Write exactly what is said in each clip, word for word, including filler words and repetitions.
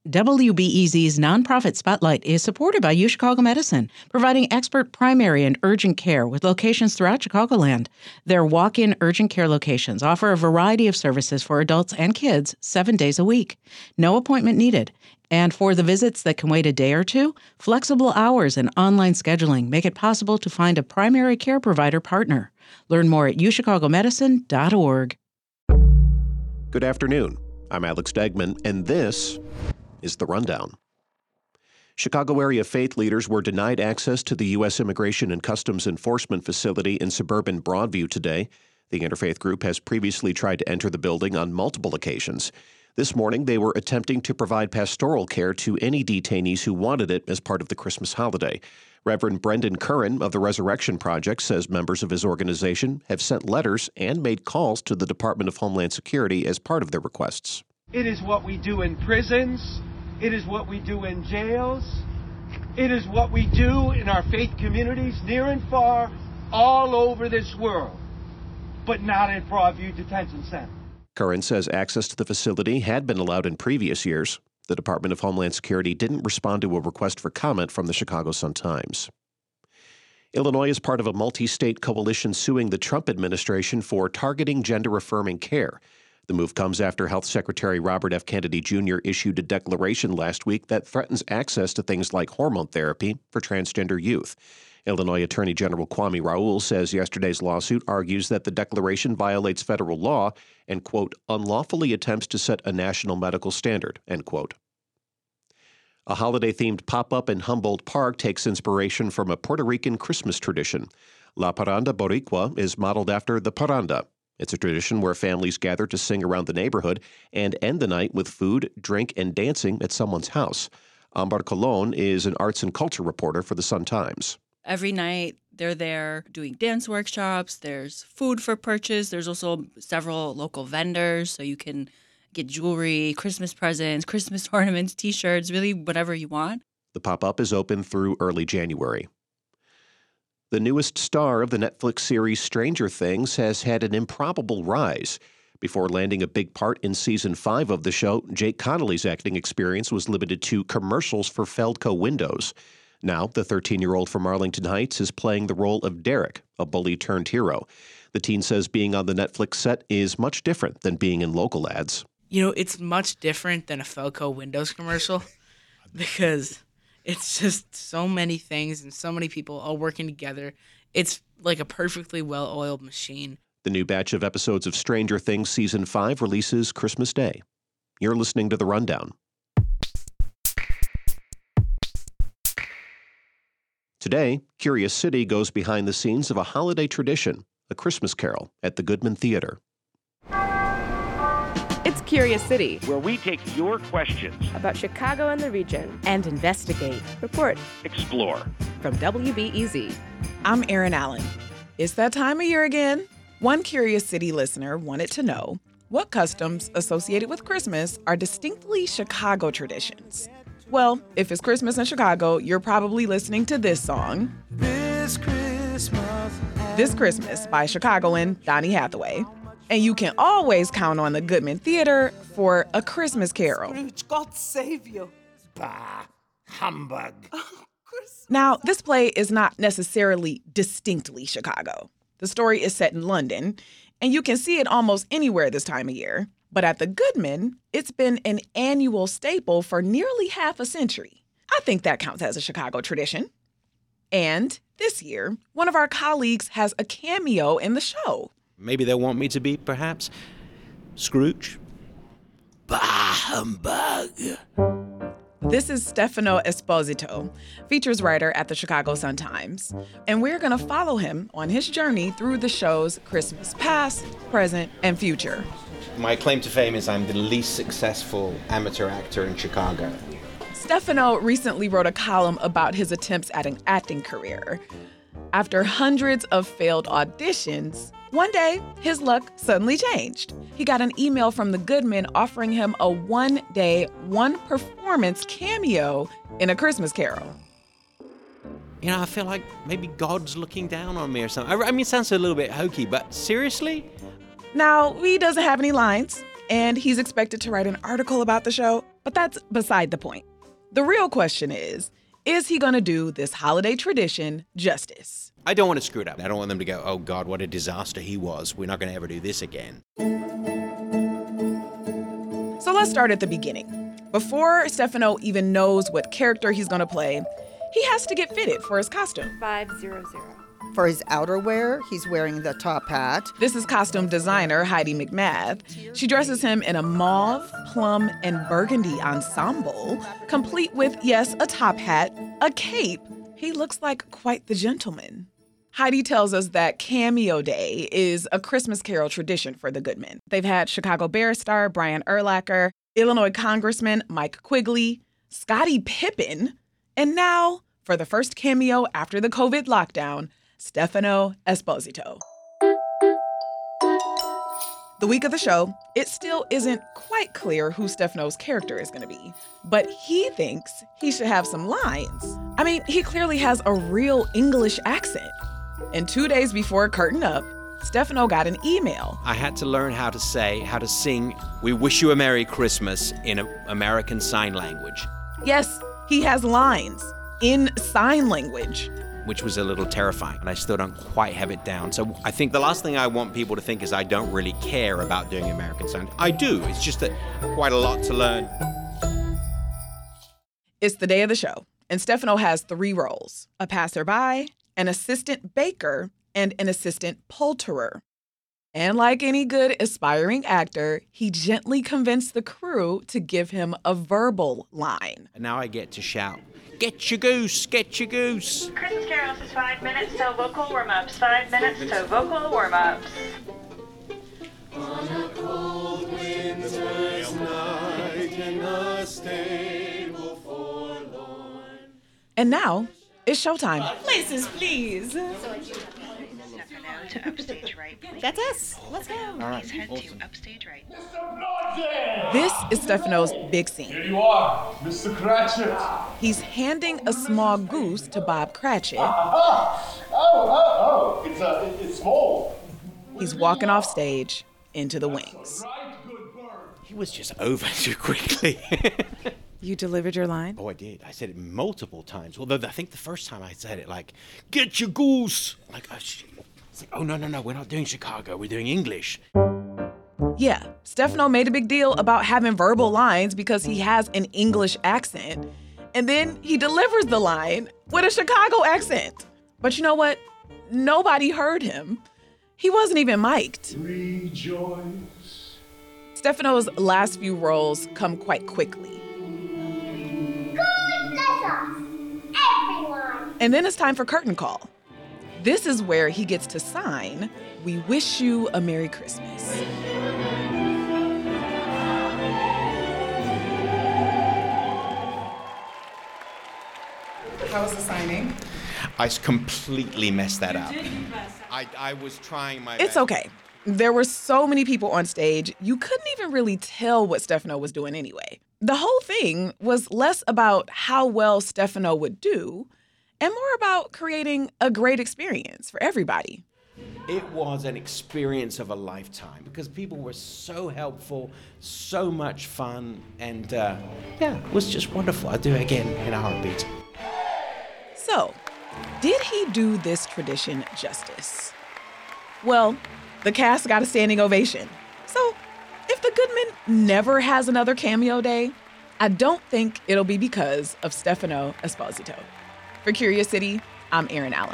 W B E Z's nonprofit Spotlight is supported by UChicago Medicine, providing expert primary and urgent care with locations throughout Chicagoland. Their walk-in urgent care locations offer a variety of services for adults and kids seven days a week. No appointment needed. And for the visits that can wait a day or two, flexible hours and online scheduling make it possible to find a primary care provider partner. Learn more at u chicago medicine dot org. Good afternoon. I'm Alex Degman, and this is The Rundown. Chicago area faith leaders were denied access to the U S Immigration and Customs Enforcement facility in suburban Broadview today. The interfaith group has previously tried to enter the building on multiple occasions. This morning, they were attempting to provide pastoral care to any detainees who wanted it as part of the Christmas holiday. Reverend Brendan Curran of the Resurrection Project says members of his organization have sent letters and made calls to the Department of Homeland Security as part of their requests. It is what we do in prisons. It is what we do in jails. It is what we do in our faith communities near and far all over this world, but not at Broadview Detention Center. Curran says access to the facility had been allowed in previous years. The Department of Homeland Security didn't respond to a request for comment from the Chicago Sun-Times. Illinois is part of a multi-state coalition suing the Trump administration for targeting gender-affirming care. The move comes after Health Secretary Robert F. Kennedy Junior issued a declaration last week that threatens access to things like hormone therapy for transgender youth. Illinois Attorney General Kwame Raoul says yesterday's lawsuit argues that the declaration violates federal law and, quote, unlawfully attempts to set a national medical standard, end quote. A holiday-themed pop-up in Humboldt Park takes inspiration from a Puerto Rican Christmas tradition. La Parranda Boricua is modeled after the parranda. It's a tradition where families gather to sing around the neighborhood and end the night with food, drink, and dancing at someone's house. Ambar Colon is an arts and culture reporter for the Sun-Times. Every night, they're there doing dance workshops. There's food for purchase. There's also several local vendors, so you can get jewelry, Christmas presents, Christmas ornaments, T-shirts, really whatever you want. The pop-up is open through early January. The newest star of the Netflix series Stranger Things has had an improbable rise. Before landing a big part in season five of the show, Jake Connolly's acting experience was limited to commercials for Feldco windows. Now, the thirteen-year-old from Arlington Heights is playing the role of Derek, a bully turned hero. The teen says being on the Netflix set is much different than being in local ads. You know, it's much different than a Feldco Windows commercial because it's just so many things and so many people all working together. It's like a perfectly well-oiled machine. The new batch of episodes of Stranger Things Season five releases Christmas Day. You're listening to The Rundown. Today, Curious City goes behind the scenes of a holiday tradition, a Christmas carol at the Goodman Theater. It's Curious City, where we take your questions about Chicago and the region and investigate, report, explore. From W B E Z. I'm Erin Allen. It's that time of year again. One Curious City listener wanted to know what customs associated with Christmas are distinctly Chicago traditions. Well, if it's Christmas in Chicago, you're probably listening to this song. This Christmas. This Christmas by Chicagoan Donny Hathaway. And you can always count on the Goodman Theater for A Christmas Carol. Scrooge, God save you. Bah, humbug. Now, this play is not necessarily distinctly Chicago. The story is set in London, and you can see it almost anywhere this time of year. But at the Goodman, it's been an annual staple for nearly half a century. I think that counts as a Chicago tradition. And this year, one of our colleagues has a cameo in the show. Maybe they want me to be, perhaps, Scrooge? Bah, humbug. This is Stefano Esposito, features writer at the Chicago Sun-Times. And we're going to follow him on his journey through the show's Christmas past, present, and future. My claim to fame is I'm the least successful amateur actor in Chicago. Stefano recently wrote a column about his attempts at an acting career. After hundreds of failed auditions, one day, his luck suddenly changed. He got an email from the Goodman offering him a one-day, one-performance cameo in A Christmas Carol. You know, I feel like maybe God's looking down on me or something. I mean, it sounds a little bit hokey, but seriously? Now, he doesn't have any lines, and he's expected to write an article about the show But that's beside the point. The real question is, is he going to do this holiday tradition justice? I don't want to screw it up. I don't want them to go, oh God, what a disaster he was. We're not going to ever do this again. So let's start at the beginning. Before Stefano even knows what character he's going to play, he has to get fitted for his costume. five zero zero. For his outerwear, he's wearing the top hat. This is costume designer Heidi McMath. She dresses him in a mauve, plum, and burgundy ensemble, complete with, yes, a top hat, a cape. He looks like quite the gentleman. Heidi tells us that Cameo Day is a Christmas Carol tradition for the Goodmen. They've had Chicago Bears star Brian Urlacher, Illinois Congressman Mike Quigley, Scottie Pippen, and now, for the first cameo after the COVID lockdown, Stefano Esposito. The week of the show, it still isn't quite clear who Stefano's character is going to be, but he thinks he should have some lines. I mean, he clearly has a real English accent. And two days before Curtain Up, Stefano got an email. I had to learn how to say, how to sing, "We wish you a Merry Christmas" in a American Sign Language. Yes, he has lines in sign language. Which was a little terrifying, and I still don't quite have it down. So I think the last thing I want people to think is I don't really care about doing American Sign. I do, it's just that quite a lot to learn. It's the day of the show, and Stefano has three roles: a passerby, an assistant baker, and an assistant poulterer. And like any good aspiring actor, he gently convinced the crew to give him a verbal line. And now I get to shout, "Get your goose, get your goose." Christmas carols is five minutes till vocal warm-ups. Five minutes till vocal warm-ups. On a cold winter's night in a stable forlorn. And now, it's showtime. Places, please. To upstage right. That's us. Let's go. All right. Please head to upstage right. This is Stefano's big scene. Here you are, Mister Cratchit. He's handing a small goose to Bob Cratchit. Oh, oh, oh, it's, uh, it's small. He's walking off stage into the wings. He was just over too quickly. You delivered your line? Oh, I did. I said it multiple times. Although I think the first time I said it, like, "Get your goose." Like, oh, shit. It's like, oh, no, no, no, we're not doing Chicago. We're doing English. Yeah, Stefano made a big deal about having verbal lines because he has an English accent. And then he delivers the line with a Chicago accent. But you know what? Nobody heard him. He wasn't even mic'd. Rejoice. Stefano's last few roles come quite quickly. God bless us, everyone. And then it's time for curtain call. This is where he gets to sign, "We wish you a Merry Christmas." How was the signing? I completely messed that up. I, I was trying my It's best. okay. There were so many people on stage, you couldn't even really tell what Stefano was doing anyway. The whole thing was less about how well Stefano would do and more about creating a great experience for everybody. It was an experience of a lifetime because people were so helpful, so much fun, and uh, yeah, it was just wonderful. I'd do it again in a heartbeat. So, did he do this tradition justice? Well, the cast got a standing ovation. So, if the Goodman never has another cameo day, I don't think it'll be because of Stefano Esposito. For Curious City, I'm Erin Allen.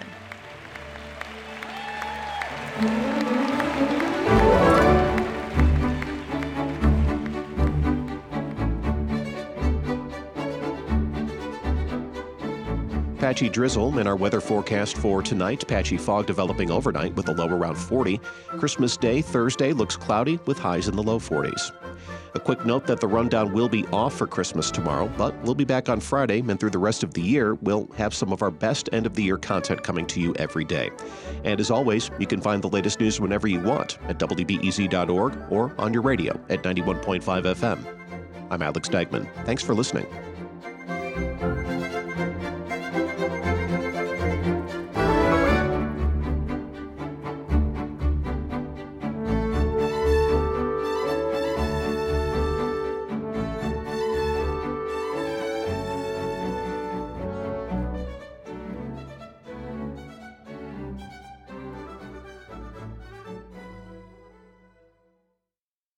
Patchy drizzle in our weather forecast for tonight. Patchy fog developing overnight with a low around forty. Christmas Day, Thursday, looks cloudy with highs in the low forties. A quick note that the rundown will be off for Christmas tomorrow, but we'll be back on Friday, and through the rest of the year, we'll have some of our best end-of-the-year content coming to you every day. And as always, you can find the latest news whenever you want at W B E Z dot org or on your radio at ninety-one point five F M. I'm Alex Dykeman. Thanks for listening.